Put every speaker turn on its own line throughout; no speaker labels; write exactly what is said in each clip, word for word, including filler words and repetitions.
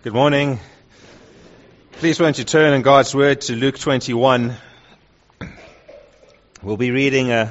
Good morning. Please won't you turn in God's Word to Luke twenty-one. We'll be reading uh,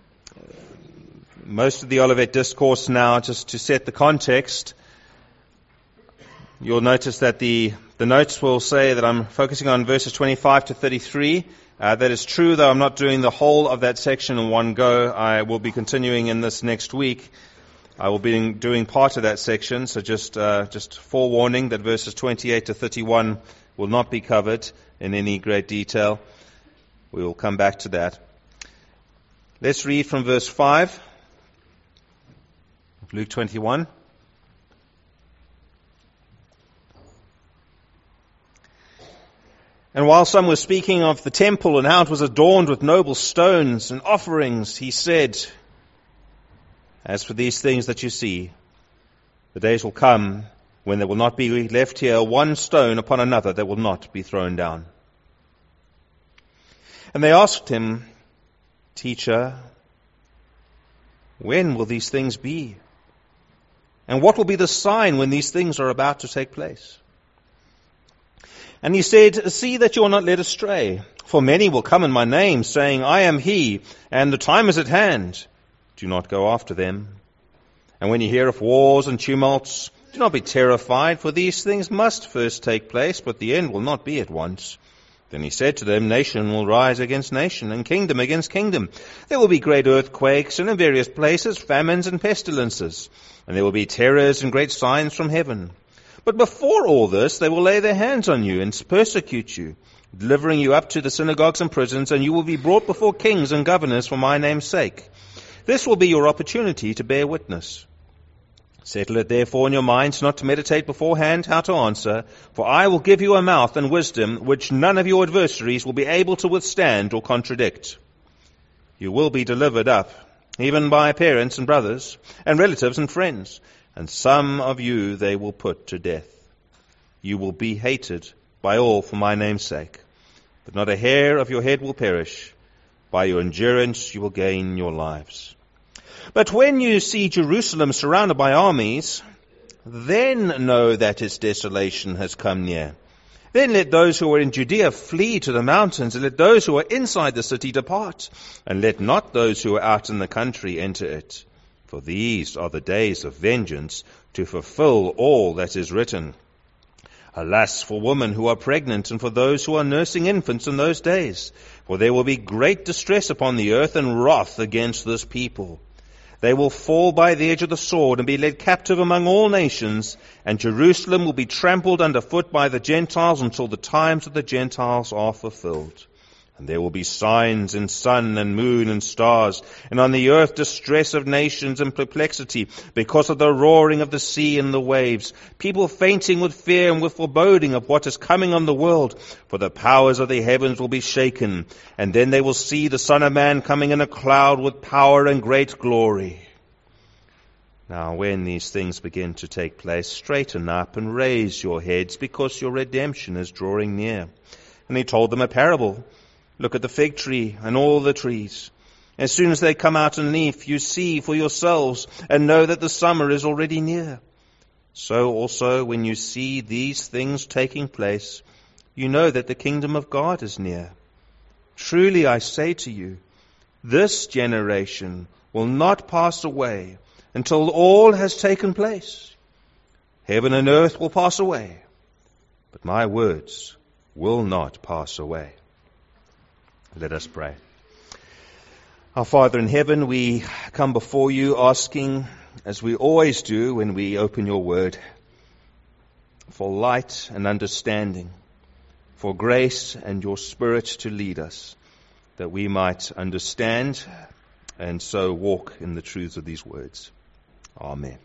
most of the Olivet Discourse now, just to set the context. You'll notice that the, the notes will say that I'm focusing on verses twenty-five to thirty-three. Uh, that is true, though I'm not doing the whole of that section in one go. I will be continuing in this next week. I will be doing part of that section, so just uh, just forewarning that verses twenty-eight to thirty-one will not be covered in any great detail. We will come back to that. Let's read from verse five of Luke twenty-one. And while some were speaking of the temple and how it was adorned with noble stones and offerings, he said, "As for these things that you see, the days will come when there will not be left here one stone upon another that will not be thrown down." And they asked him, "Teacher, when will these things be? And what will be the sign when these things are about to take place?" And he said, "See that you are not led astray, for many will come in my name, saying, 'I am he,' and 'the time is at hand.' Do not go after them. And when you hear of wars and tumults, do not be terrified, for these things must first take place, but the end will not be at once." Then he said to them, "Nation will rise against nation, and kingdom against kingdom. There will be great earthquakes, and in various places famines and pestilences, and there will be terrors and great signs from heaven. But before all this, they will lay their hands on you and persecute you, delivering you up to the synagogues and prisons, and you will be brought before kings and governors for my name's sake. This will be your opportunity to bear witness. Settle it therefore in your minds not to meditate beforehand how to answer, for I will give you a mouth and wisdom which none of your adversaries will be able to withstand or contradict. You will be delivered up, even by parents and brothers, and relatives and friends, and some of you they will put to death. You will be hated by all for my name's sake, but not a hair of your head will perish. By your endurance you will gain your lives. But when you see Jerusalem surrounded by armies, then know that its desolation has come near. Then let those who are in Judea flee to the mountains, and let those who are inside the city depart, and let not those who are out in the country enter it. For these are the days of vengeance, to fulfill all that is written. Alas for women who are pregnant, and for those who are nursing infants in those days, for there will be great distress upon the earth and wrath against this people. They will fall by the edge of the sword and be led captive among all nations, and Jerusalem will be trampled underfoot by the Gentiles until the times of the Gentiles are fulfilled. And there will be signs in sun and moon and stars, and on the earth distress of nations and perplexity, because of the roaring of the sea and the waves, people fainting with fear and with foreboding of what is coming on the world, for the powers of the heavens will be shaken. And then they will see the Son of Man coming in a cloud with power and great glory. Now when these things begin to take place, straighten up and raise your heads, because your redemption is drawing near." And he told them a parable. "Look at the fig tree and all the trees. As soon as they come out in leaf, you see for yourselves and know that the summer is already near. So also when you see these things taking place, you know that the kingdom of God is near. Truly I say to you, this generation will not pass away until all has taken place. Heaven and earth will pass away, but my words will not pass away." Let us pray. Our Father in heaven, we come before you asking, as we always do when we open your word, for light and understanding, for grace and your Spirit to lead us, that we might understand and so walk in the truths of these words. Amen.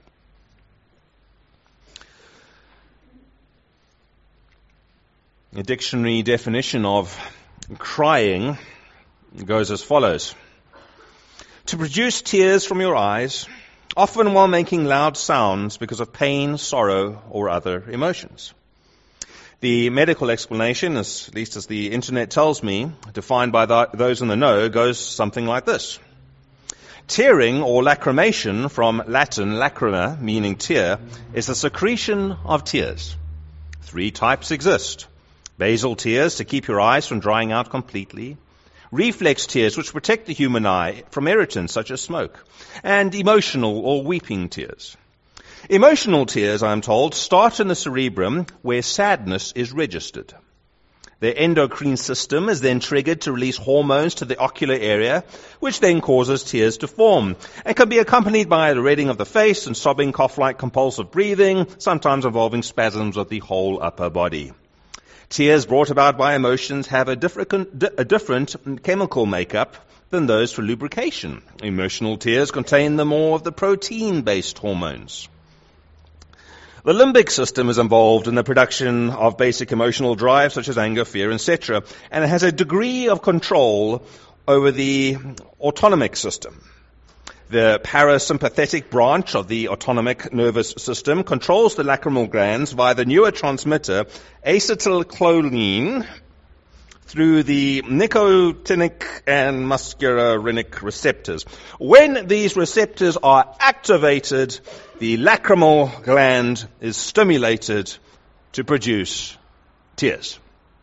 A dictionary definition of crying goes as follows: to produce tears from your eyes, often while making loud sounds because of pain, sorrow, or other emotions. The medical explanation, as, at least as the internet tells me, defined by the, those in the know, goes something like this. Tearing or lacrimation, from Latin lacrima, meaning tear, is the secretion of tears. Three types exist. Basal tears to keep your eyes from drying out completely. Reflex tears, which protect the human eye from irritants such as smoke. And emotional or weeping tears. Emotional tears, I am told, start in the cerebrum where sadness is registered. The endocrine system is then triggered to release hormones to the ocular area, which then causes tears to form, and can be accompanied by the reddening of the face and sobbing, cough-like compulsive breathing, sometimes involving spasms of the whole upper body. Tears brought about by emotions have a different, a different chemical makeup than those for lubrication. Emotional tears contain the more of the protein-based hormones. The limbic system is involved in the production of basic emotional drives such as anger, fear, et cetera, and it has a degree of control over the autonomic system. The parasympathetic branch of the autonomic nervous system controls the lacrimal glands via the neurotransmitter acetylcholine through the nicotinic and muscarinic receptors. When these receptors are activated, the lacrimal gland is stimulated to produce tears.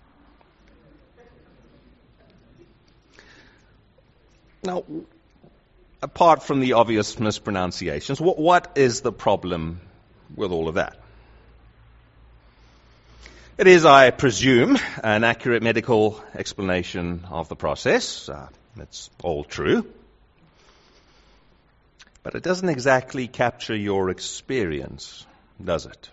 Now, apart from the obvious mispronunciations, what, what is the problem with all of that? It is, I presume, an accurate medical explanation of the process. Uh, it's all true. But it doesn't exactly capture your experience, does it?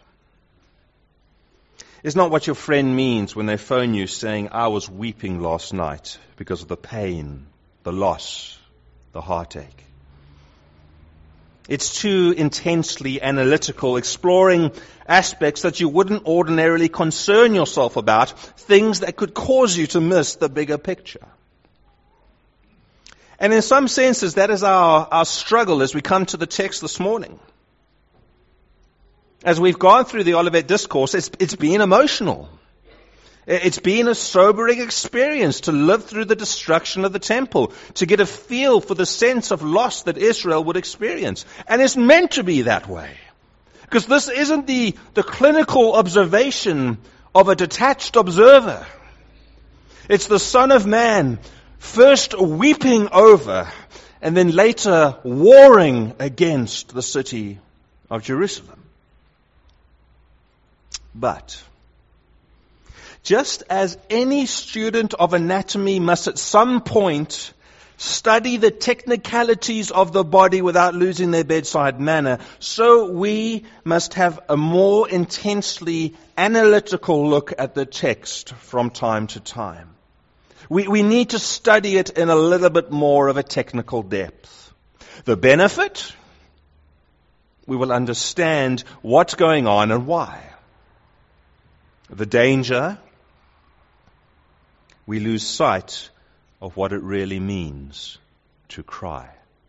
It's not what your friend means when they phone you saying, I was weeping last night because of the pain, the loss, the heartache. It's too intensely analytical, exploring aspects that you wouldn't ordinarily concern yourself about, things that could cause you to miss the bigger picture. And in some senses, that is our, our struggle as we come to the text this morning. As we've gone through the Olivet Discourse, it's, it's been emotional. It's been a sobering experience to live through the destruction of the temple, to get a feel for the sense of loss that Israel would experience. And it's meant to be that way. Because this isn't the, the clinical observation of a detached observer. It's the Son of Man first weeping over and then later warring against the city of Jerusalem. But just as any student of anatomy must at some point study the technicalities of the body without losing their bedside manner, so we must have a more intensely analytical look at the text from time to time. We, we need to study it in a little bit more of a technical depth. The benefit? We will understand what's going on and why. The danger? We lose sight of what it really means to cry.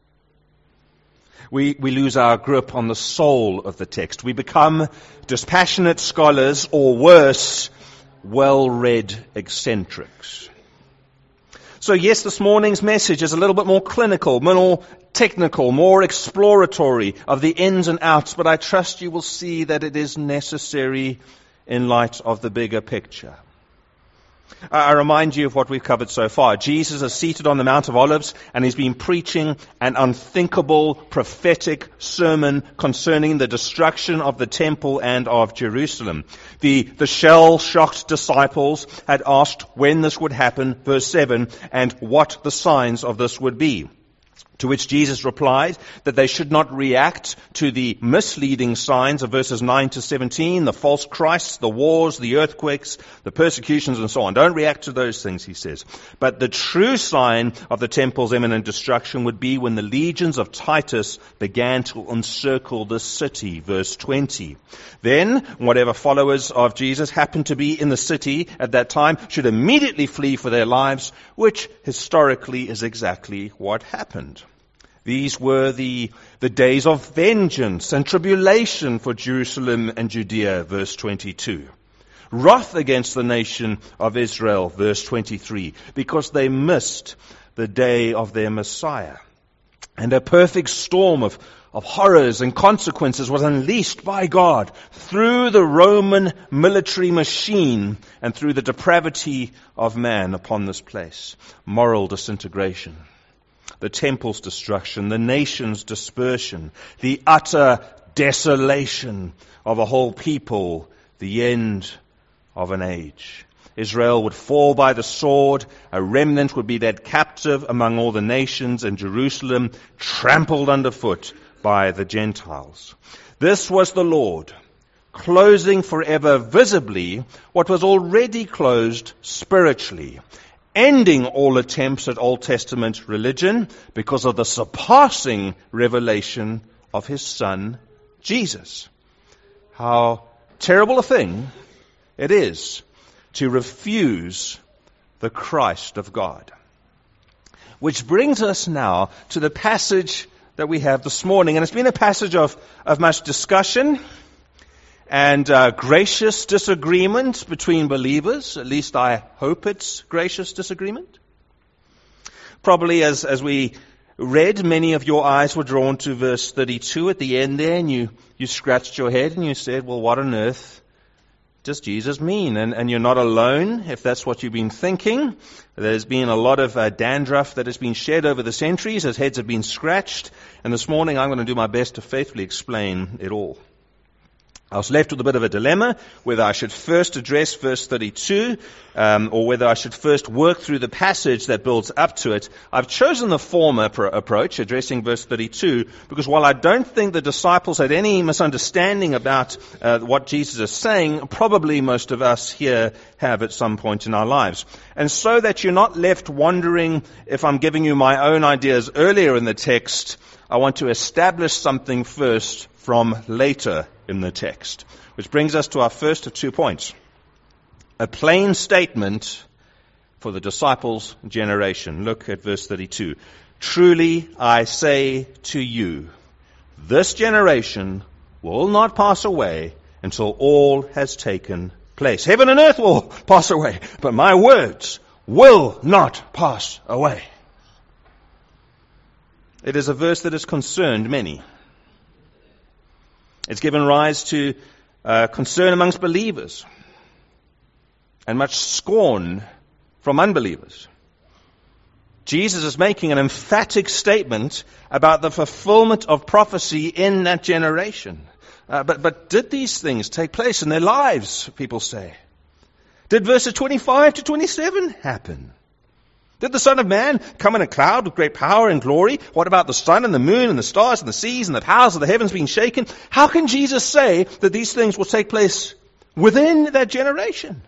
We, we lose our grip on the soul of the text. We become dispassionate scholars, or worse, well-read eccentrics. So yes, this morning's message is a little bit more clinical, more technical, more exploratory of the ins and outs, but I trust you will see that it is necessary in light of the bigger picture. I remind you of what we've covered so far. Jesus is seated on the Mount of Olives, and he's been preaching an unthinkable prophetic sermon concerning the destruction of the temple and of Jerusalem. The, the shell-shocked disciples had asked when this would happen, verse seven, and what the signs of this would be. To which Jesus replied that they should not react to the misleading signs of verses nine to seventeen, the false Christs, the wars, the earthquakes, the persecutions, and so on. Don't react to those things, he says. But the true sign of the temple's imminent destruction would be when the legions of Titus began to encircle the city, verse twenty. Then, whatever followers of Jesus happened to be in the city at that time should immediately flee for their lives, which historically is exactly what happened. These were the, the days of vengeance and tribulation for Jerusalem and Judea, verse twenty-two. Wrath against the nation of Israel, verse twenty-three, because they missed the day of their Messiah. And a perfect storm of, of horrors and consequences was unleashed by God through the Roman military machine and through the depravity of man upon this place. Moral disintegration, the temple's destruction, the nation's dispersion, the utter desolation of a whole people, the end of an age. Israel would fall by the sword, a remnant would be led captive among all the nations, and Jerusalem trampled underfoot by the Gentiles. This was the Lord, closing forever visibly what was already closed spiritually, ending all attempts at Old Testament religion because of the surpassing revelation of His Son, Jesus. How terrible a thing it is to refuse the Christ of God. Which brings us now to the passage that we have this morning. And it's been a passage of, of much discussion and uh, gracious disagreement between believers. At least I hope it's gracious disagreement. Probably as, as we read, many of your eyes were drawn to verse thirty-two at the end there, and you, you scratched your head and you said, well, what on earth does Jesus mean? And, and you're not alone if that's what you've been thinking. There's been a lot of uh, dandruff that has been shed over the centuries as heads have been scratched. And this morning I'm going to do my best to faithfully explain it all. I was left with a bit of a dilemma, whether I should first address verse thirty-two, um, or whether I should first work through the passage that builds up to it. I've chosen the former pro- approach, addressing verse thirty-two, because while I don't think the disciples had any misunderstanding about uh, what Jesus is saying, probably most of us here have at some point in our lives. And so that you're not left wondering if I'm giving you my own ideas earlier in the text, I want to establish something first from later in the text. Which brings us to our first of two points. A plain statement for the disciples' generation. Look at verse thirty-two. Truly I say to you, this generation will not pass away until all has taken place. Heaven and earth will pass away, but my words will not pass away. It is a verse that has concerned many. It's given rise to uh, concern amongst believers and much scorn from unbelievers. Jesus is making an emphatic statement about the fulfillment of prophecy in that generation. Uh, but, but did these things take place in their lives, people say? Did verses twenty-five to twenty-seven happen? Did the Son of Man come in a cloud with great power and glory? What about the sun and the moon and the stars and the seas and the powers of the heavens being shaken? How can Jesus say that these things will take place within that generation?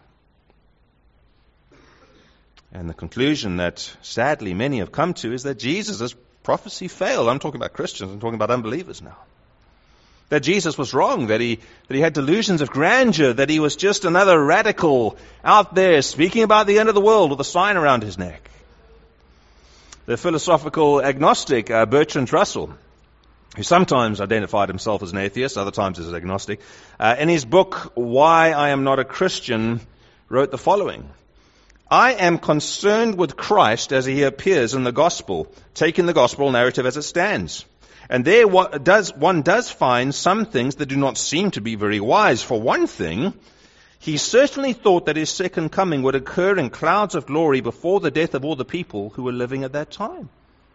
And the conclusion that sadly many have come to is that Jesus' prophecy failed. I'm talking about Christians, I'm talking about unbelievers now. That Jesus was wrong, that he, that he had delusions of grandeur, that he was just another radical out there speaking about the end of the world with a sign around his neck. The philosophical agnostic uh, Bertrand Russell, who sometimes identified himself as an atheist, other times as an agnostic, uh, in his book, Why I Am Not a Christian, wrote the following. I am concerned with Christ as he appears in the gospel, taking the gospel narrative as it stands. And there one does, one does find some things that do not seem to be very wise. For one thing, he certainly thought that his second coming would occur in clouds of glory before the death of all the people who were living at that time.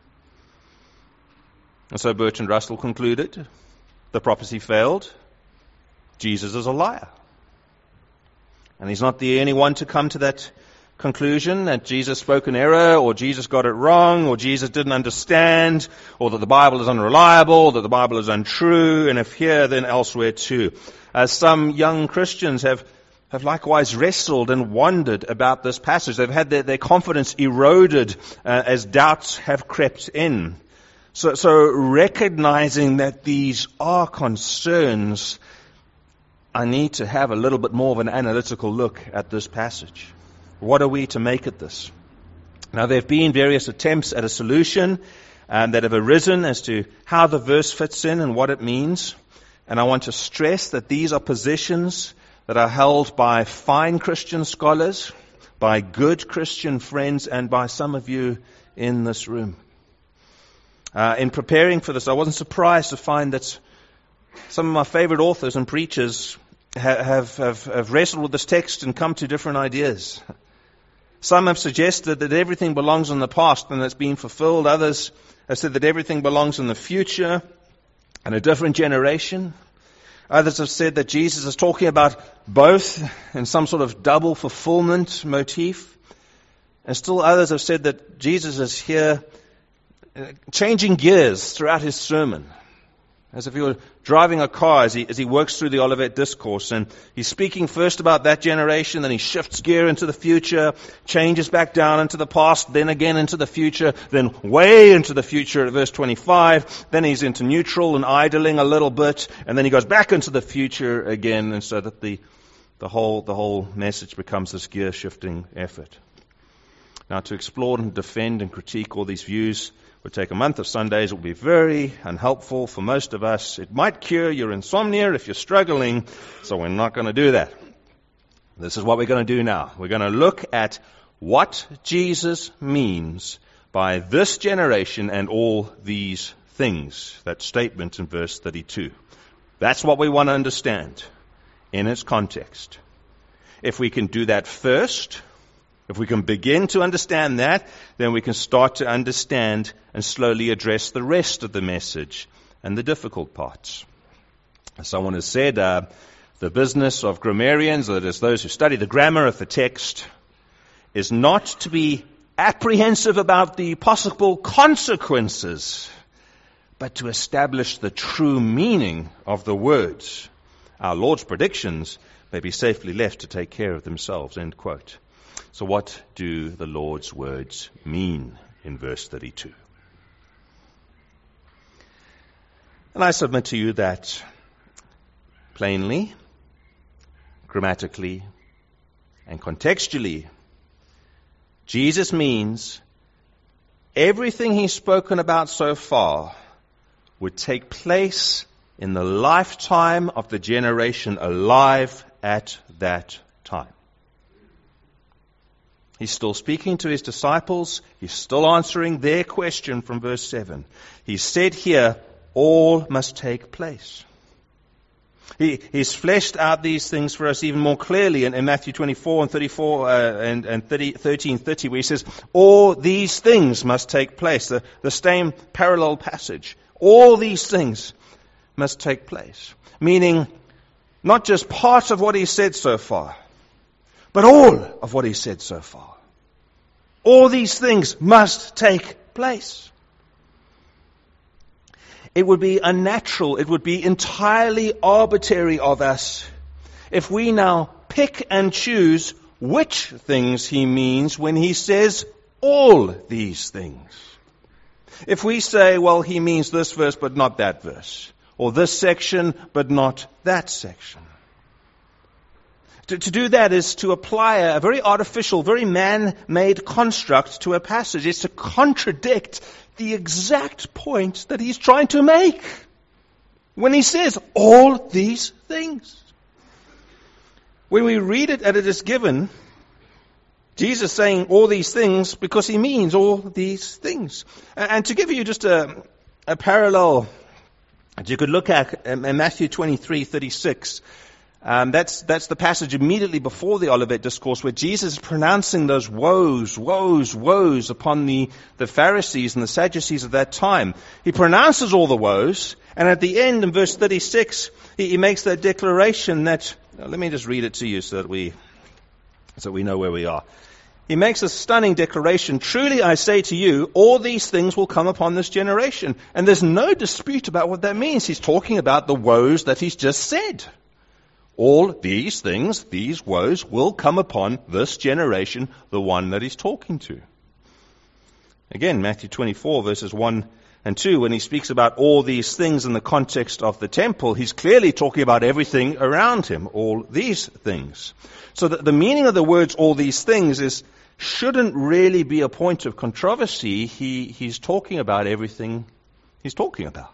And so Bertrand Russell concluded, the prophecy failed. Jesus is a liar. And he's not the only one to come to that conclusion, that Jesus spoke in error, or Jesus got it wrong, or Jesus didn't understand, or that the Bible is unreliable, or that the Bible is untrue, and if here, then elsewhere too. Uh, some young Christians have have likewise wrestled and wondered about this passage. They've had their, their confidence eroded uh, as doubts have crept in. So, so recognizing that these are concerns, I need to have a little bit more of an analytical look at this passage. What are we to make of this? Now, there have been various attempts at a solution um, that have arisen as to how the verse fits in and what it means. And I want to stress that these are positions that are held by fine Christian scholars, by good Christian friends, and by some of you in this room. Uh, in preparing for this, I wasn't surprised to find that some of my favorite authors and preachers ha- have, have, have wrestled with this text and come to different ideas. Some have suggested that everything belongs in the past and it's been fulfilled. Others have said that everything belongs in the future and a different generation. Others have said that Jesus is talking about both in some sort of double fulfillment motif. And still others have said that Jesus is here changing gears throughout his sermon, as if he were driving a car as he, as he works through the Olivet Discourse. And he's speaking first about that generation, then he shifts gear into the future, changes back down into the past, then again into the future, then way into the future at verse twenty-five. Then he's into neutral and idling a little bit, and then he goes back into the future again, and so that the, the whole, the whole message becomes this gear shifting effort. Now, to explore and defend and critique all these views would take a month of Sundays. It will be very unhelpful for most of us. It might cure your insomnia if you're struggling, so we're not going to do that. This is what we're going to do now. We're going to look at what Jesus means by this generation and all these things. That statement in verse thirty-two. That's what we want to understand in its context. If we can do that first, if we can begin to understand that, then we can start to understand and slowly address the rest of the message and the difficult parts. As someone has said, uh, the business of grammarians, that is those who study the grammar of the text, is not to be apprehensive about the possible consequences, but to establish the true meaning of the words. Our Lord's predictions may be safely left to take care of themselves, end quote. So what do the Lord's words mean in verse thirty-two? And I submit to you that plainly, grammatically, and contextually, Jesus means everything he's spoken about so far would take place in the lifetime of the generation alive at that time. He's still speaking to his disciples. He's still answering their question from verse seven. He said here, all must take place. He, he's fleshed out these things for us even more clearly in, in Matthew twenty-four and thirty-four uh, and, and thirty, thirteen thirty, where he says, all these things must take place. The, the same parallel passage. All these things must take place. Meaning, not just part of what he said so far, but all of what he said so far. All these things must take place. It would be unnatural, it would be entirely arbitrary of us if we now pick and choose which things he means when he says all these things. If we say, well, he means this verse but not that verse, or this section but not that section. To, to do that is to apply a very artificial, very man-made construct to a passage. It's to contradict the exact point that he's trying to make when he says all these things. When we read it as it is given, Jesus saying all these things because he means all these things. And to give you just a, a parallel that you could look at in Matthew twenty-three thirty-six, Um, that's, that's the passage immediately before the Olivet Discourse where Jesus is pronouncing those woes, woes, woes upon the, the Pharisees and the Sadducees of that time. He pronounces all the woes, and at the end in verse thirty-six, he, he makes that declaration that, now let me just read it to you so that we, so we know where we are. He makes a stunning declaration. Truly I say to you, all these things will come upon this generation. And there's no dispute about what that means. He's talking about the woes that he's just said. All these things, these woes, will come upon this generation, the one that he's talking to. Again, Matthew twenty-four, verses one and two, when he speaks about all these things in the context of the temple, he's clearly talking about everything around him, all these things. So that the meaning of the words, all these things, is shouldn't really be a point of controversy. He, he's talking about everything he's talking about.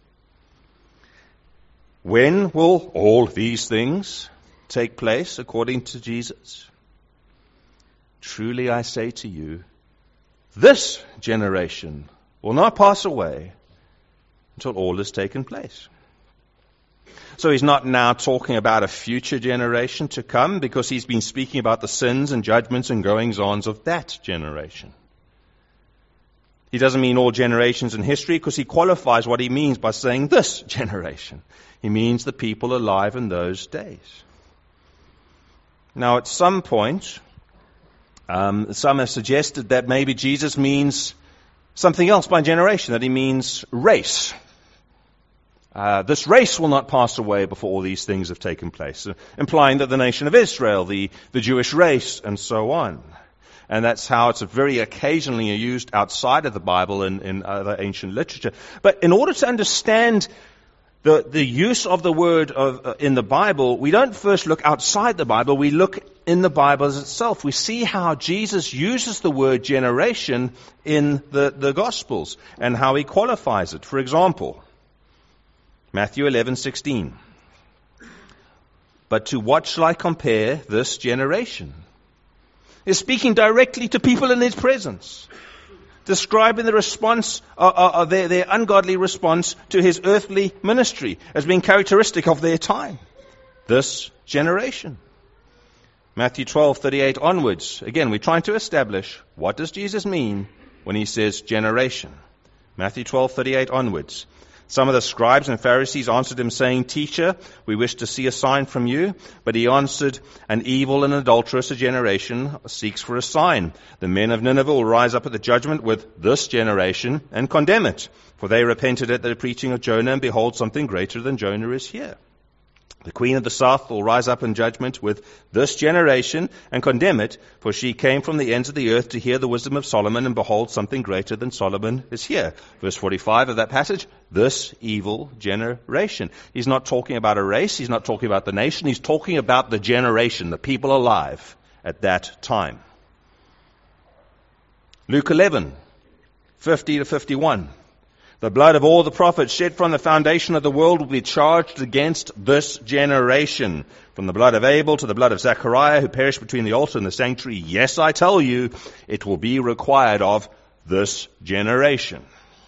When will all these things take place according to Jesus? Truly I say to you, this generation will not pass away until all has taken place. So he's not now talking about a future generation to come, because he's been speaking about the sins and judgments and goings-ons of that generation. He doesn't mean all generations in history, because he qualifies what he means by saying this generation. He means the people alive in those days. Now, at some point, um, some have suggested that maybe Jesus means something else by generation, that he means race. Uh, this race will not pass away before all these things have taken place, uh, implying that the nation of Israel, the, the Jewish race, and so on. And that's how it's very occasionally used outside of the Bible in, in other ancient literature. But in order to understand the, the use of the word of, uh, in the Bible, we don't first look outside the Bible, we look in the Bible itself. We see how Jesus uses the word generation in the, the Gospels and how he qualifies it. For example, Matthew eleven sixteen. But to what shall I compare this generation? He's speaking directly to people in his presence, describing the response, uh, uh, their, their ungodly response to his earthly ministry as being characteristic of their time. This generation. Matthew twelve thirty-eight onwards. Again, we're trying to establish, what does Jesus mean when he says generation? Matthew twelve thirty-eight onwards. Some of the scribes and Pharisees answered him, saying, Teacher, we wish to see a sign from you. But he answered, An evil and adulterous generation seeks for a sign. The men of Nineveh will rise up at the judgment with this generation and condemn it. For they repented at the preaching of Jonah, and behold, something greater than Jonah is here. The queen of the south will rise up in judgment with this generation and condemn it, for she came from the ends of the earth to hear the wisdom of Solomon, and behold, something greater than Solomon is here. Verse forty-five of that passage, this evil generation. He's not talking about a race, he's not talking about the nation, he's talking about the generation, the people alive at that time. Luke eleven, fifty to fifty-one. The blood of all the prophets shed from the foundation of the world will be charged against this generation. From the blood of Abel to the blood of Zechariah, who perished between the altar and the sanctuary. Yes, I tell you, it will be required of this generation.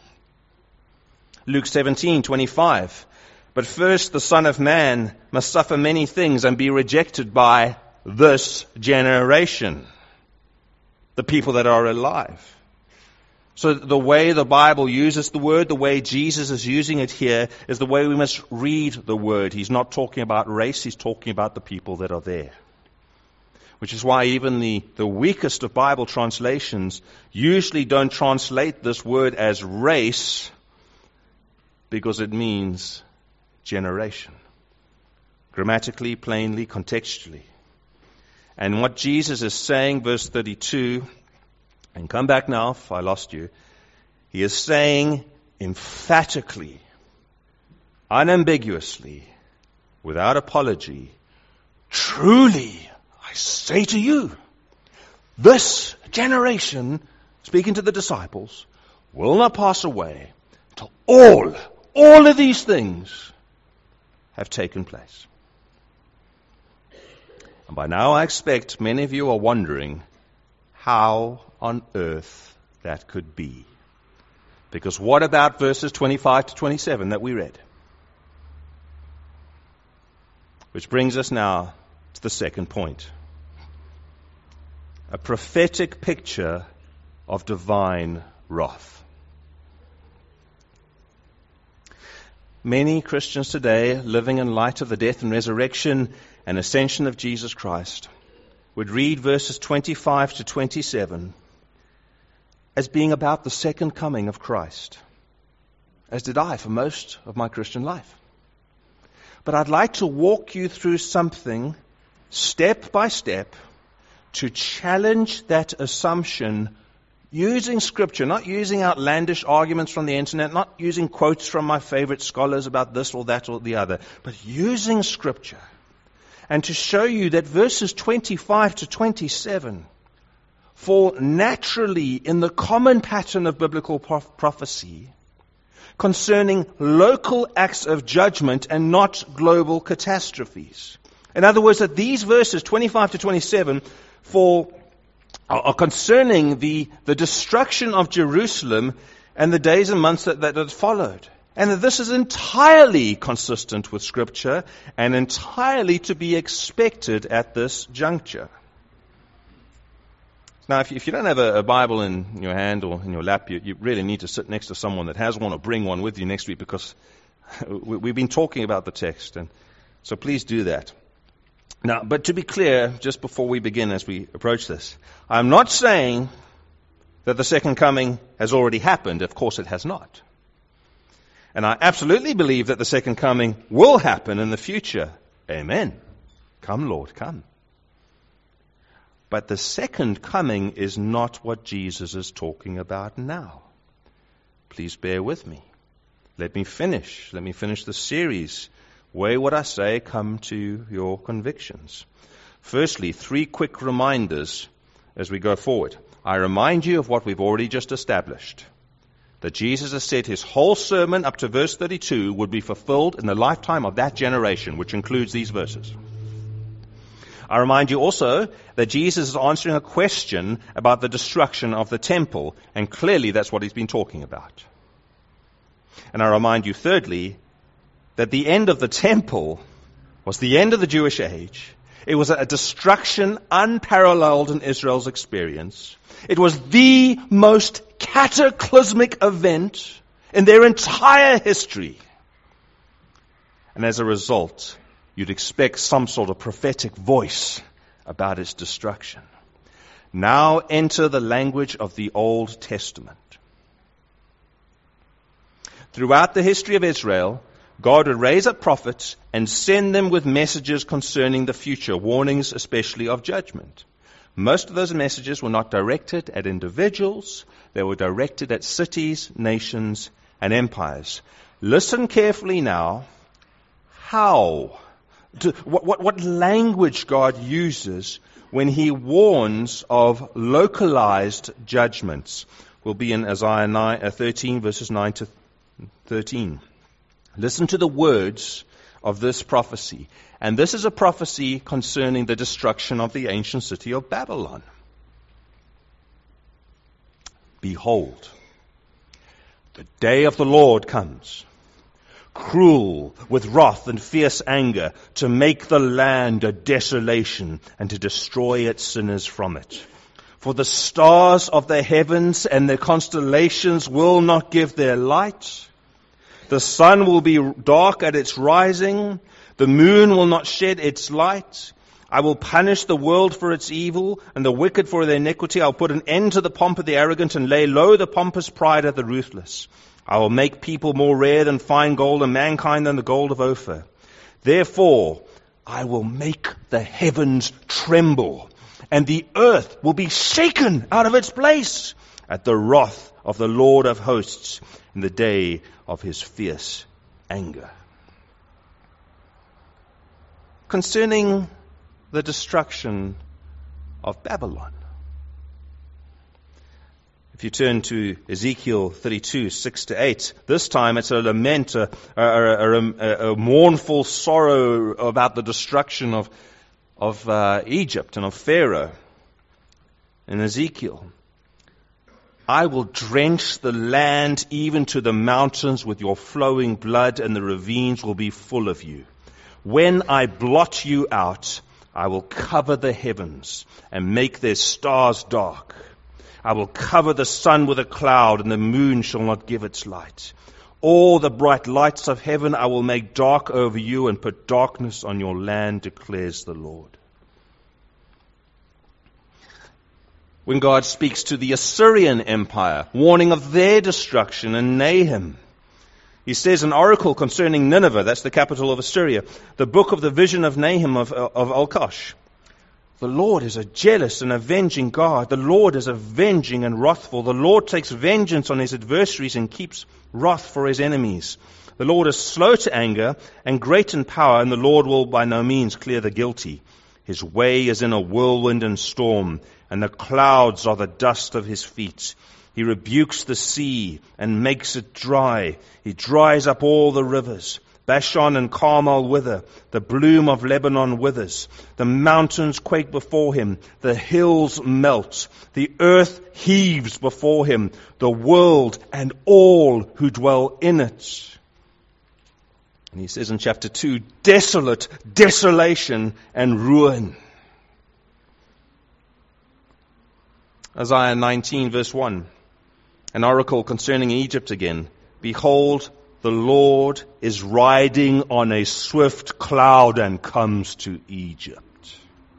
Luke seventeen twenty-five. But first the Son of Man must suffer many things and be rejected by this generation. The people that are alive. So the way the Bible uses the word, the way Jesus is using it here, is the way we must read the word. He's not talking about race, he's talking about the people that are there. Which is why even the, the weakest of Bible translations usually don't translate this word as race, because it means generation. Grammatically, plainly, contextually. And what Jesus is saying, verse thirty-two, and come back now if I lost you. He is saying emphatically, unambiguously, without apology, truly, I say to you, this generation, speaking to the disciples, will not pass away until all, all of these things have taken place. And by now I expect many of you are wondering how on earth that could be. Because what about verses twenty-five to twenty-seven that we read? Which brings us now to the second point. A prophetic picture of divine wrath. Many Christians today, living in light of the death and resurrection and ascension of Jesus Christ, would read verses twenty-five to twenty-seven as being about the second coming of Christ, as did I for most of my Christian life. But I'd like to walk you through something step by step to challenge that assumption using Scripture, not using outlandish arguments from the internet, not using quotes from my favorite scholars about this or that or the other, but using Scripture. And to show you that verses twenty-five to twenty-seven fall naturally in the common pattern of biblical prof- prophecy concerning local acts of judgment and not global catastrophes. In other words, that these verses twenty-five to twenty-seven fall, are, are concerning the, the destruction of Jerusalem and the days and months that, that had followed. And that this is entirely consistent with Scripture and entirely to be expected at this juncture. Now, if you, if you don't have a, a Bible in your hand or in your lap, you, you really need to sit next to someone that has one or bring one with you next week, because we, we've been talking about the text, and so please do that. Now, but to be clear, just before we begin, as we approach this, I'm not saying that the second coming has already happened. Of course it has not. And I absolutely believe that the second coming will happen in the future. Amen. Come, Lord, come. But the second coming is not what Jesus is talking about now. Please bear with me. Let me finish. Let me finish the series. Weigh what I say, come to your convictions. Firstly, three quick reminders as we go forward. I remind you of what we've already just established. That Jesus has said his whole sermon up to verse thirty-two would be fulfilled in the lifetime of that generation, which includes these verses. I remind you also that Jesus is answering a question about the destruction of the temple, and clearly that's what he's been talking about. And I remind you thirdly that the end of the temple was the end of the Jewish age. It was a destruction unparalleled in Israel's experience. It was the most cataclysmic event in their entire history. And as a result, you'd expect some sort of prophetic voice about its destruction. Now enter the language of the Old Testament. Throughout the history of Israel, God would raise up prophets and send them with messages concerning the future, warnings especially of judgment. Most of those messages were not directed at individuals. They were directed at cities, nations, and empires. Listen carefully now. How? To, what, what, what language God uses when he warns of localized judgments will be in Isaiah nine, thirteen, verses nine to thirteen. Listen to the words of this prophecy. And this is a prophecy concerning the destruction of the ancient city of Babylon. Behold, the day of the Lord comes, cruel with wrath and fierce anger, to make the land a desolation and to destroy its sinners from it. For the stars of the heavens and the constellations will not give their light. The sun will be dark at its rising. The moon will not shed its light. I will punish the world for its evil and the wicked for their iniquity. I'll put an end to the pomp of the arrogant and lay low the pompous pride of the ruthless. I will make people more rare than fine gold and mankind than the gold of Ophir. Therefore, I will make the heavens tremble and the earth will be shaken out of its place at the wrath of the Lord of hosts in the day of his fierce anger. Concerning the destruction of Babylon. If you turn to Ezekiel thirty-two, six to eight, this time it's a lament, a, a, a, a, a mournful sorrow about the destruction of, of uh, Egypt and of Pharaoh. In Ezekiel, I will drench the land even to the mountains with your flowing blood, and the ravines will be full of you. When I blot you out, I will cover the heavens and make their stars dark. I will cover the sun with a cloud, and the moon shall not give its light. All the bright lights of heaven I will make dark over you and put darkness on your land, declares the Lord. When God speaks to the Assyrian Empire, warning of their destruction in Nahum, he says an oracle concerning Nineveh, that's the capital of Assyria, the book of the vision of Nahum of, of Elkosh. The Lord is a jealous and avenging God. The Lord is avenging and wrathful. The Lord takes vengeance on his adversaries and keeps wrath for his enemies. The Lord is slow to anger and great in power, and the Lord will by no means clear the guilty. His way is in a whirlwind and storm, and the clouds are the dust of his feet. He rebukes the sea and makes it dry. He dries up all the rivers. Bashan and Carmel wither. The bloom of Lebanon withers. The mountains quake before him. The hills melt. The earth heaves before him. The world and all who dwell in it. And he says in chapter two, desolate, desolation and ruin. Isaiah nineteen verse one, an oracle concerning Egypt again. Behold, the Lord is riding on a swift cloud and comes to Egypt.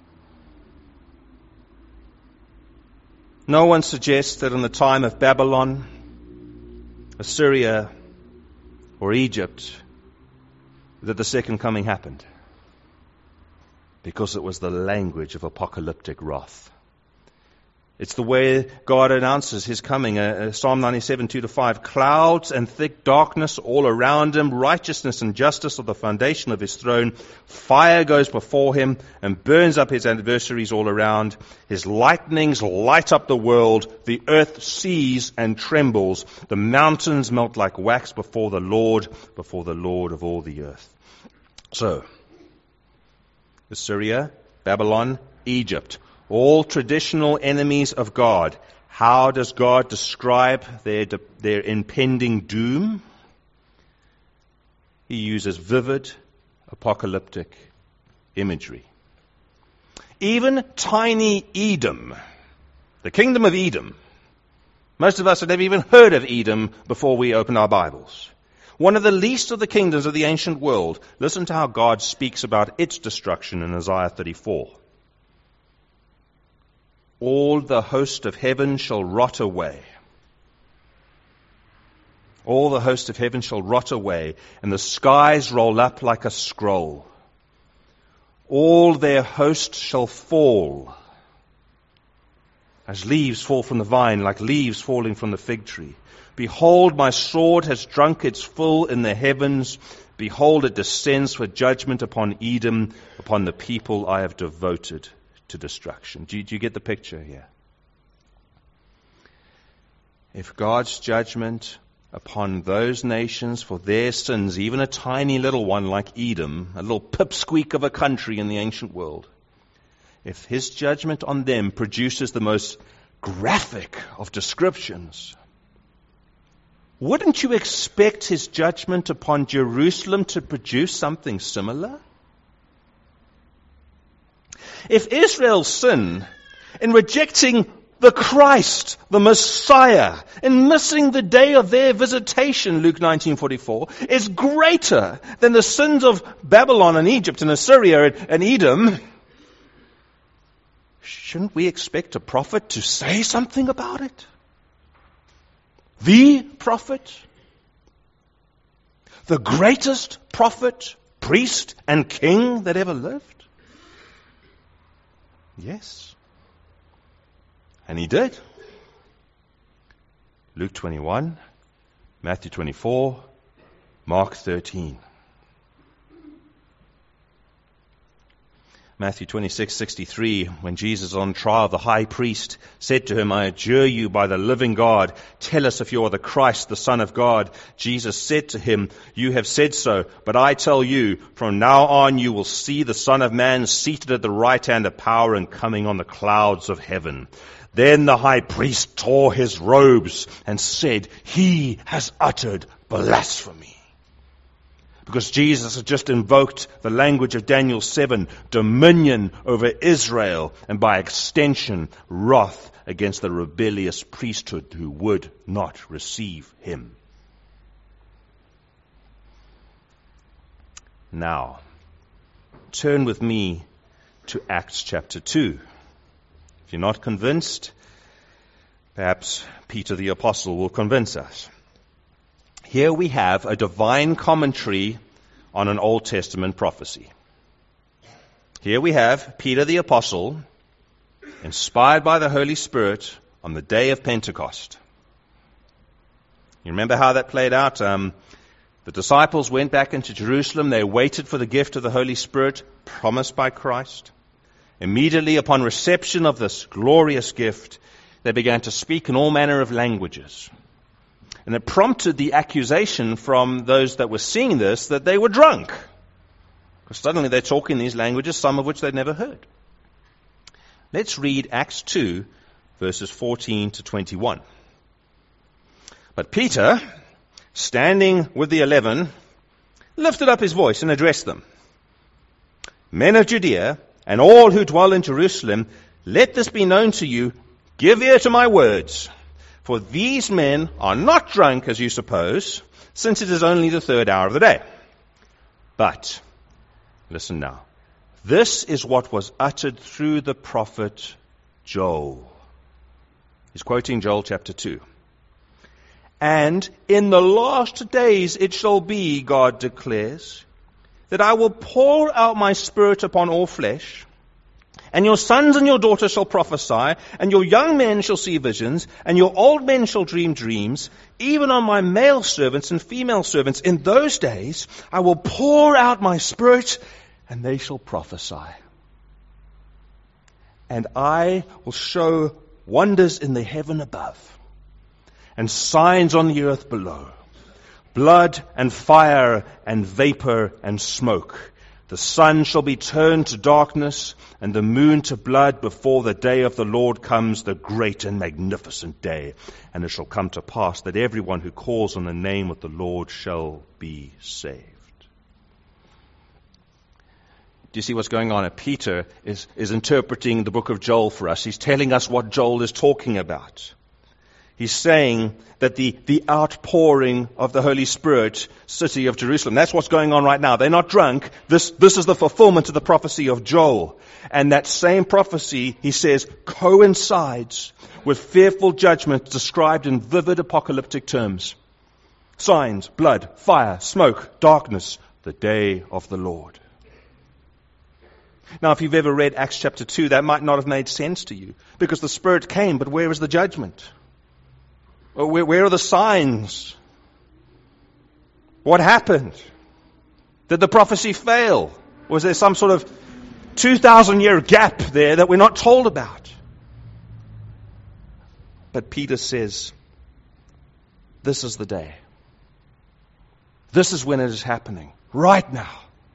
No one suggests that in the time of Babylon, Assyria, or Egypt, that the second coming happened, because it was the language of apocalyptic wrath. It's the way God announces his coming. Uh, Psalm ninety-seven, two to five. Clouds and thick darkness all around him. Righteousness and justice are the foundation of his throne. Fire goes before him and burns up his adversaries all around. His lightnings light up the world. The earth sees and trembles. The mountains melt like wax before the Lord, before the Lord of all the earth. So, Assyria, Babylon, Egypt. All traditional enemies of God. How does God describe their, their impending doom? He uses vivid, apocalyptic imagery. Even tiny Edom, the kingdom of Edom. Most of us have never even heard of Edom before we open our Bibles. One of the least of the kingdoms of the ancient world. Listen to how God speaks about its destruction in Isaiah thirty-four. All the host of heaven shall rot away. All the host of heaven shall rot away, and the skies roll up like a scroll. All their host shall fall, as leaves fall from the vine, like leaves falling from the fig tree. Behold, my sword has drunk its fill in the heavens. Behold, it descends for judgment upon Edom, upon the people I have devoted to destruction. Do you, do you get the picture here? If God's judgment upon those nations for their sins, even a tiny little one like Edom, a little pipsqueak of a country in the ancient world, if his judgment on them produces the most graphic of descriptions, wouldn't you expect his judgment upon Jerusalem to produce something similar? If Israel's sin in rejecting the Christ, the Messiah, in missing the day of their visitation, Luke nineteen forty-four, is greater than the sins of Babylon and Egypt and Assyria and Edom, shouldn't we expect a prophet to say something about it? The prophet? The greatest prophet, priest, and king that ever lived? Yes. And he did. Luke twenty-one, Matthew twenty-four, Mark thirteen. Matthew twenty-six, sixty-three, when Jesus on trial, the high priest said to him, I adjure you by the living God, tell us if you are the Christ, the Son of God. Jesus said to him, you have said so, but I tell you, from now on you will see the Son of Man seated at the right hand of power and coming on the clouds of heaven. Then the high priest tore his robes and said, he has uttered blasphemy. Because Jesus had just invoked the language of Daniel seven, dominion over Israel, and by extension, wrath against the rebellious priesthood who would not receive him. Now, turn with me to Acts chapter two. If you're not convinced, perhaps Peter the Apostle will convince us. Here we have a divine commentary on an Old Testament prophecy. Here we have Peter the Apostle, inspired by the Holy Spirit on the day of Pentecost. You remember how that played out? Um, the disciples went back into Jerusalem. They waited for the gift of the Holy Spirit promised by Christ. Immediately upon reception of this glorious gift, they began to speak in all manner of languages. And it prompted the accusation from those that were seeing this that they were drunk. Because suddenly they're talking these languages, some of which they'd never heard. Let's read Acts two, verses fourteen to twenty-one. But Peter, standing with the eleven, lifted up his voice and addressed them. Men of Judea, and all who dwell in Jerusalem, let this be known to you. Give ear to my words. For these men are not drunk, as you suppose, since it is only the third hour of the day. But, listen now, this is what was uttered through the prophet Joel. He's quoting Joel chapter two. And in the last days it shall be, God declares, that I will pour out my spirit upon all flesh, and your sons and your daughters shall prophesy, and your young men shall see visions, and your old men shall dream dreams, even on my male servants and female servants. In those days I will pour out my spirit, and they shall prophesy. And I will show wonders in the heaven above, and signs on the earth below, blood and fire and vapor and smoke. The sun shall be turned to darkness, and the moon to blood before the day of the Lord comes, the great and magnificent day. And it shall come to pass that everyone who calls on the name of the Lord shall be saved. Do you see what's going on? Peter is, is interpreting the book of Joel for us. He's telling us what Joel is talking about. He's saying that the, the outpouring of the Holy Spirit, city of Jerusalem, that's what's going on right now. They're not drunk. This, this is the fulfillment of the prophecy of Joel. And that same prophecy, he says, coincides with fearful judgment described in vivid apocalyptic terms. Signs, blood, fire, smoke, darkness, the day of the Lord. Now, if you've ever read Acts chapter two, that might not have made sense to you, because the Spirit came, but where is the judgment? Where, where are the signs? What happened? Did the prophecy fail? Was there some sort of two thousand year gap there that we're not told about? But Peter says, this is the day. This is when it is happening. Right now.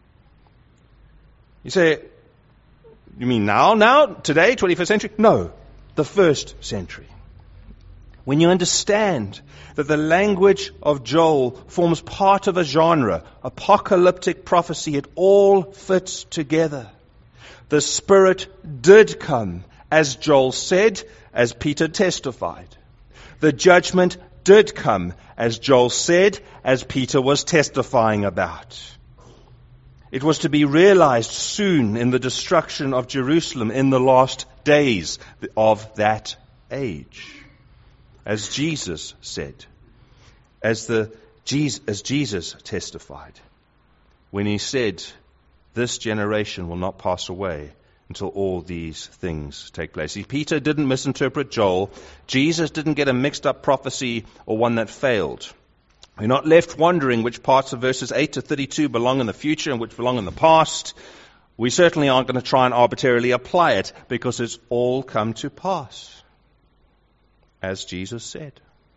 You say, you mean now, now, today, twenty-first century? No, the first century. When you understand that the language of Joel forms part of a genre, apocalyptic prophecy, it all fits together. The Spirit did come, as Joel said, as Peter testified. The judgment did come, as Joel said, as Peter was testifying about. It was to be realized soon in the destruction of Jerusalem in the last days of that age. As Jesus said, as the as Jesus testified, when he said, this generation will not pass away until all these things take place. See, Peter didn't misinterpret Joel. Jesus didn't get a mixed up prophecy or one that failed. We're not left wondering which parts of verses eight to thirty-two belong in the future and which belong in the past. We certainly aren't going to try and arbitrarily apply it, because it's all come to pass, as Jesus said.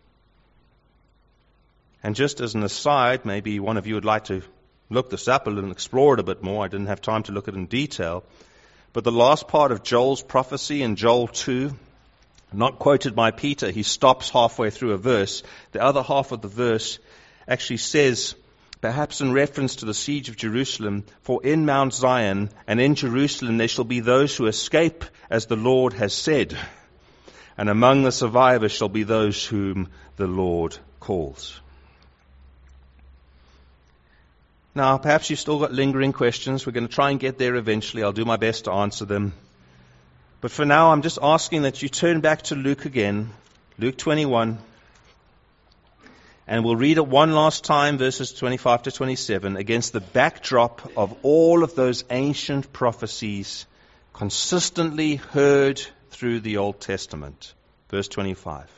And just as an aside, maybe one of you would like to look this up and explore it a bit more. I didn't have time to look at it in detail. But the last part of Joel's prophecy in Joel two, not quoted by Peter, he stops halfway through a verse. The other half of the verse actually says, perhaps in reference to the siege of Jerusalem, for in Mount Zion and in Jerusalem there shall be those who escape, as the Lord has said. And among the survivors shall be those whom the Lord calls. Now, perhaps you've still got lingering questions. We're going to try and get there eventually. I'll do my best to answer them. But for now, I'm just asking that you turn back to Luke again, Luke twenty-one. And we'll read it one last time, verses twenty-five to twenty-seven, against the backdrop of all of those ancient prophecies consistently heard through the Old Testament. Verse twenty-five.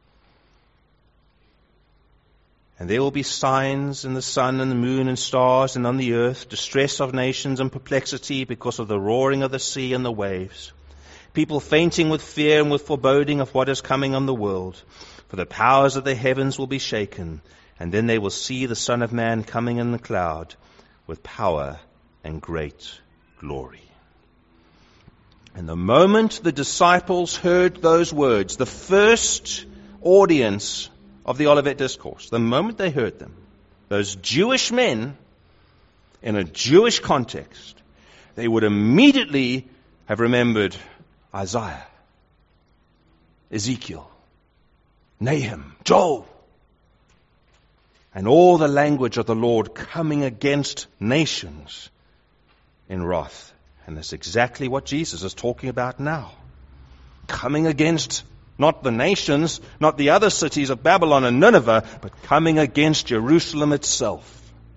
And there will be signs in the sun and the moon and stars and on the earth, distress of nations and perplexity because of the roaring of the sea and the waves. People fainting with fear and with foreboding of what is coming on the world. for the powers of the heavens will be shaken, and then they will see the Son of Man coming in the cloud with power and great glory. And the moment the disciples heard those words, the first audience of the Olivet Discourse, the moment they heard them, those Jewish men in a Jewish context, they would immediately have remembered Isaiah, Ezekiel, Nahum, Joel, and all the language of the Lord coming against nations in wrath. And that's exactly what Jesus is talking about now. Coming against not the nations, not the other cities of Babylon and Nineveh, but coming against Jerusalem itself.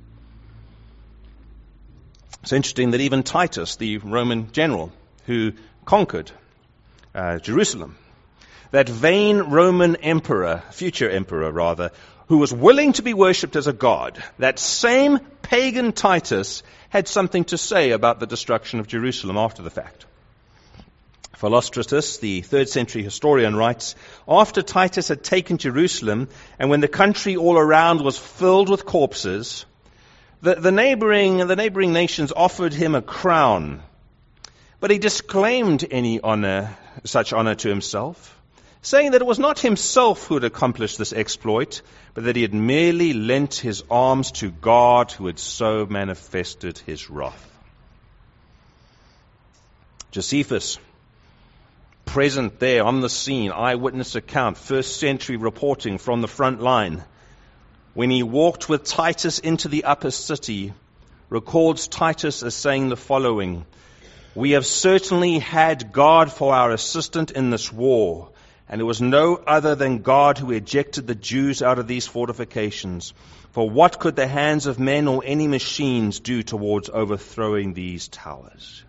It's interesting that even Titus, the Roman general who conquered uh, Jerusalem, that vain Roman emperor, future emperor rather, who was willing to be worshipped as a god, that same pagan Titus had something to say about the destruction of Jerusalem after the fact. Philostratus, the third century historian, writes, after Titus had taken Jerusalem, and when the country all around was filled with corpses, the, the, neighboring, the neighboring nations offered him a crown, but he disclaimed any honor, such honor to himself, saying that it was not himself who had accomplished this exploit, but that he had merely lent his arms to God who had so manifested his wrath. Josephus, present there on the scene, eyewitness account, first century reporting from the front line, when he walked with Titus into the upper city, records Titus as saying the following, we have certainly had God for our assistant in this war, and it was no other than God who ejected the Jews out of these fortifications. For what could the hands of men or any machines do towards overthrowing these towers?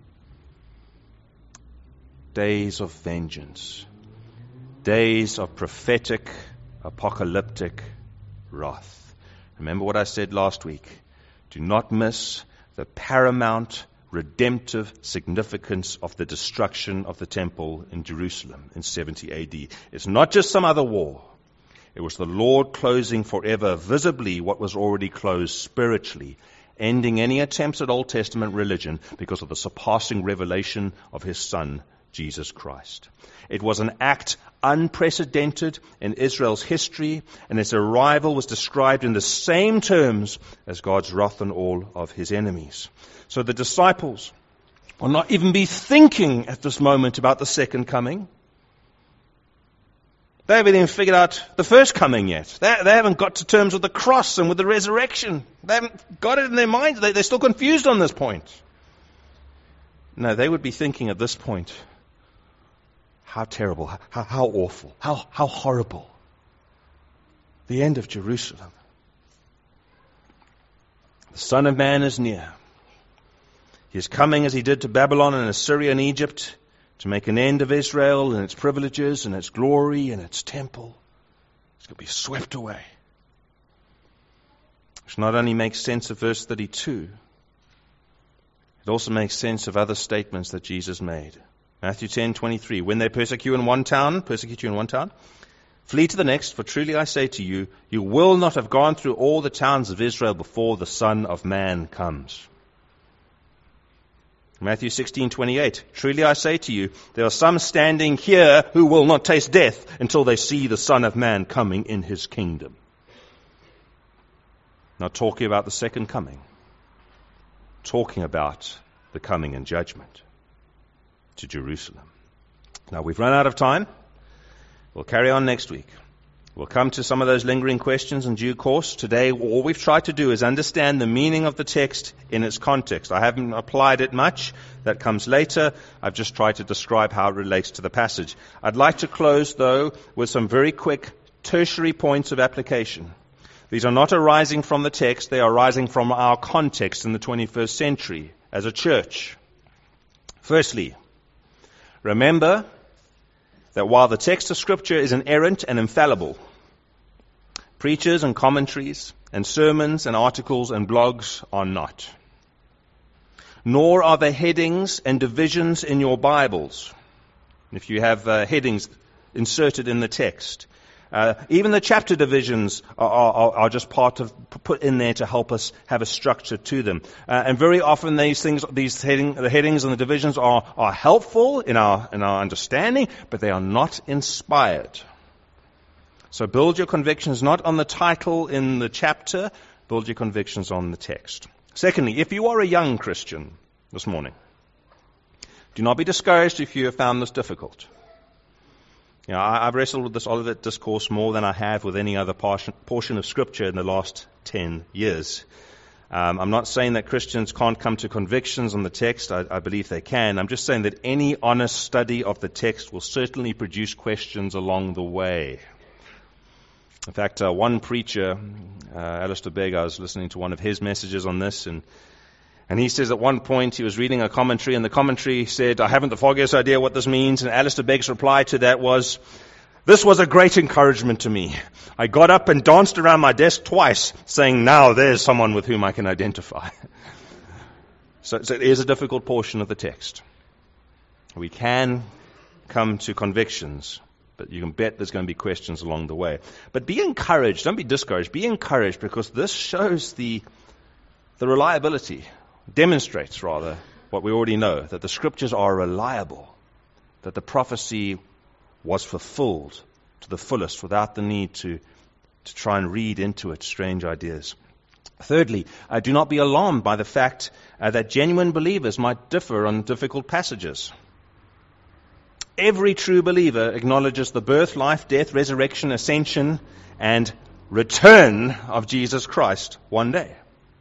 Days of vengeance. Days of prophetic, apocalyptic wrath. Remember what I said last week. Do not miss the paramount redemptive significance of the destruction of the temple in Jerusalem in seventy A D. It's not just some other war. It was the Lord closing forever visibly what was already closed spiritually, ending any attempts at Old Testament religion because of the surpassing revelation of His Son, Jesus Christ. It was an act unprecedented in Israel's history, and its arrival was described in the same terms as God's wrath on all of His enemies. So the disciples will not even be thinking at this moment about the second coming. They haven't even figured out the first coming yet. They, they haven't got to terms with the cross and with the resurrection. They haven't got it in their minds. They, they're still confused on this point. No, they would be thinking at this point, how terrible, how, how awful, how, how horrible. The end of Jerusalem. The Son of Man is near. He is coming as he did to Babylon and Assyria and Egypt to make an end of Israel and its privileges and its glory and its temple. It's going to be swept away. Which not only makes sense of verse thirty-two, it also makes sense of other statements that Jesus made. Matthew ten twenty-three, when they persecute in one town, persecute you in one town, flee to the next, for truly I say to you, you will not have gone through all the towns of Israel before the Son of Man comes. Matthew sixteen twenty-eight, truly I say to you, there are some standing here who will not taste death until they see the Son of Man coming in His kingdom. Not talking about the second coming. Talking about the coming in judgment to Jerusalem. Now we've run out of time. We'll carry on next week. We'll come to some of those lingering questions in due course. Today, all we've tried to do is understand the meaning of the text in its context. I haven't applied it much. That comes later. I've just tried to describe how it relates to the passage. I'd like to close, though, with some very quick tertiary points of application. These are not arising from the text. They are arising from our context in the twenty-first century as a church. Firstly, remember that while the text of Scripture is inerrant and infallible, preachers and commentaries and sermons and articles and blogs are not. Nor are the headings and divisions in your Bibles, if you have uh, headings inserted in the text, Uh, even the chapter divisions are, are, are just part of, put in there to help us have a structure to them. Uh, and very often these things, these heading, the headings and the divisions are, are helpful in our, in our understanding, but they are not inspired. So build your convictions not on the title in the chapter, build your convictions on the text. Secondly, if you are a young Christian this morning, do not be discouraged if you have found this difficult. You know, I, I've wrestled with this Olivet Discourse more than I have with any other portion, portion of Scripture in the last ten years. Um, I'm not saying that Christians can't come to convictions on the text. I, I believe they can. I'm just saying that any honest study of the text will certainly produce questions along the way. In fact, uh, one preacher, uh, Alistair Begg, I was listening to one of his messages on this, and And he says at one point he was reading a commentary, and the commentary said, I haven't the foggiest idea what this means. And Alistair Begg's reply to that was, this was a great encouragement to me. I got up and danced around my desk twice, saying, now there's someone with whom I can identify. so, so it is a difficult portion of the text. We can come to convictions, but you can bet there's going to be questions along the way. But be encouraged, don't be discouraged. Be encouraged, because this shows the, the reliability, demonstrates rather what we already know, that the Scriptures are reliable, that the prophecy was fulfilled to the fullest without the need to, to try and read into it strange ideas. Thirdly, uh, do not be alarmed by the fact uh, that genuine believers might differ on difficult passages. Every true believer acknowledges the birth, life, death, resurrection, ascension, and return of Jesus Christ one day.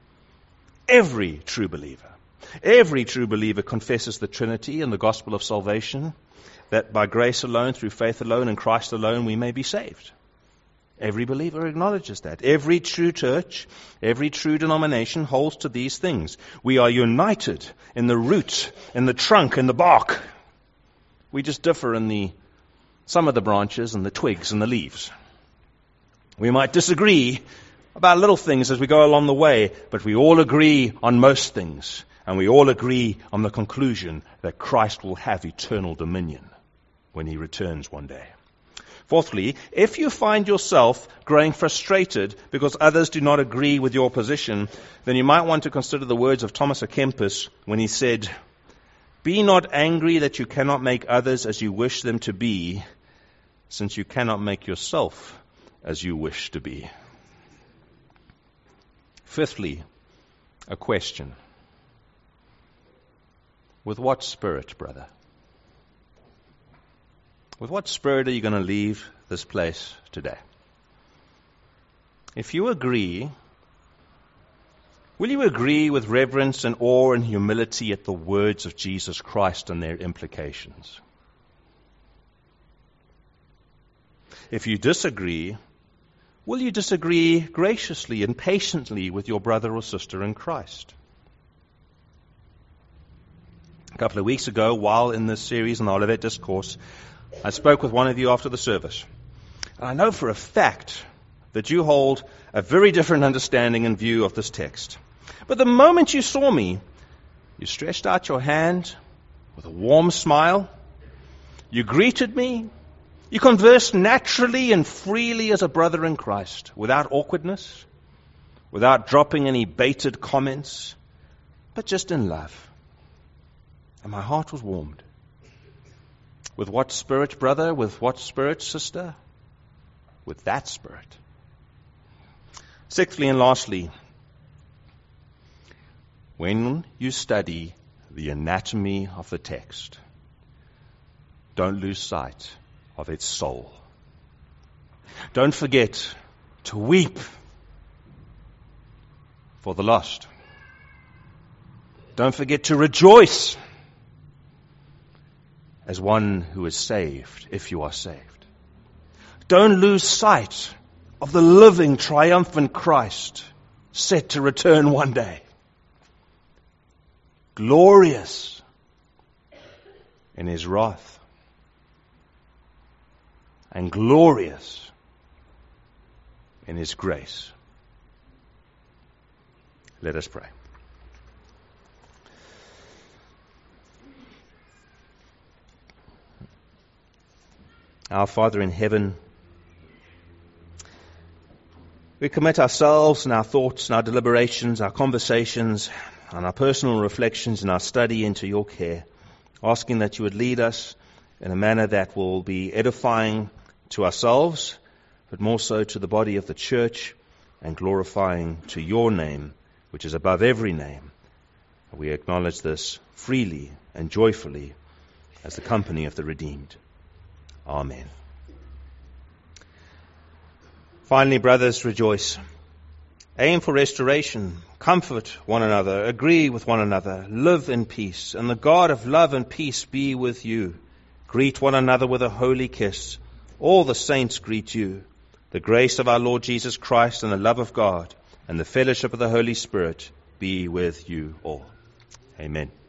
Every true believer. Every true believer confesses the Trinity and the gospel of salvation, that by grace alone, through faith alone, in Christ alone, we may be saved. Every believer acknowledges that. Every true church, every true denomination holds to these things. We are united in the root, in the trunk, in the bark. We just differ in the some of the branches and the twigs and the leaves. We might disagree about little things as we go along the way, but we all agree on most things, and we all agree on the conclusion that Christ will have eternal dominion when he returns one day. Fourthly, if you find yourself growing frustrated because others do not agree with your position, then you might want to consider the words of Thomas à Kempis when he said, be not angry that you cannot make others as you wish them to be, since you cannot make yourself as you wish to be. Fifthly, a question. With what spirit, brother? With what spirit are you going to leave this place today? If you agree, will you agree with reverence and awe and humility at the words of Jesus Christ and their implications? If you disagree, will you disagree graciously and patiently with your brother or sister in Christ? A couple of weeks ago, while in this series on the Olivet Discourse, I spoke with one of you after the service. And I know for a fact that you hold a very different understanding and view of this text. But the moment you saw me, you stretched out your hand with a warm smile. You greeted me. You conversed naturally and freely as a brother in Christ, without awkwardness, without dropping any baited comments, but just in love. And my heart was warmed. With what spirit, brother? With what spirit, sister? With that spirit. Sixthly and lastly, when you study the anatomy of the text, don't lose sight of its soul. Don't forget to weep for the lost. Don't forget to rejoice as one who is saved, if you are saved. Don't lose sight of the living, triumphant Christ set to return one day. Glorious in his wrath and glorious in his grace. Let us pray. Our Father in heaven, We commit ourselves and our thoughts and our deliberations, our conversations, and our personal reflections and our study into your care, asking that you would lead us in a manner that will be edifying to ourselves, but more so to the body of the church, and glorifying to your name, which is above every name. We acknowledge this freely and joyfully as the company of the redeemed. Amen. Finally, brothers, rejoice. Aim for restoration. Comfort one another. Agree with one another. Live in peace. And the God of love and peace be with you. Greet one another with a holy kiss. All the saints greet you. The grace of our Lord Jesus Christ and the love of God and the fellowship of the Holy Spirit be with you all. Amen.